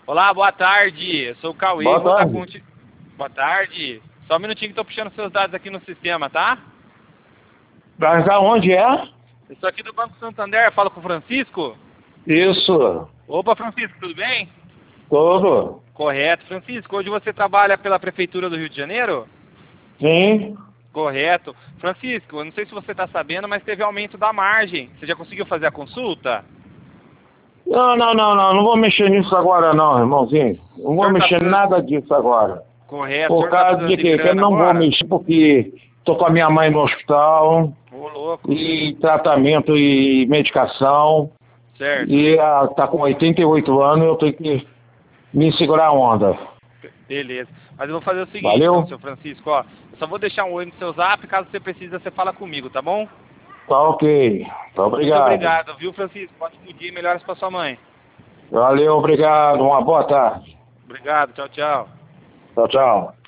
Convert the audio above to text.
Olá, boa tarde. Eu sou o Cauê. Boa Vou dar tarde. Boa tarde. Só um minutinho que estou puxando seus dados aqui no sistema, tá? Mas aonde é? Eu sou aqui do Banco Santander. Falo com o Francisco. Isso. Opa, Francisco, tudo bem? Todo. Correto. Francisco, hoje você trabalha pela Prefeitura do Rio de Janeiro? Sim. Correto. Francisco, eu não sei se você está sabendo, mas teve aumento da margem. Você já conseguiu fazer a consulta? Não vou mexer nisso agora não, irmãozinho. Não O vou senhor está mexer precisando... nada disso agora. Correto. O Por senhor está causa precisando de de quê? Que eu grana não vou agora? mexer porque estou com a minha mãe no hospital Ô, louco. e tratamento e medicação. Certo. E ela tá com 88 anos, eu tenho que me segurar a onda. Beleza. Mas eu vou fazer o seguinte, Valeu? então, seu Francisco, ó. Eu só vou deixar um oi no seu zap, caso você precise, você fala comigo, tá bom? Tá ok. Tá, Muito obrigado. obrigado, viu, Francisco? Ótimo dia e melhoras pra sua mãe. Valeu, obrigado. Uma boa tarde. Obrigado, tchau, tchau. Tchau, tchau.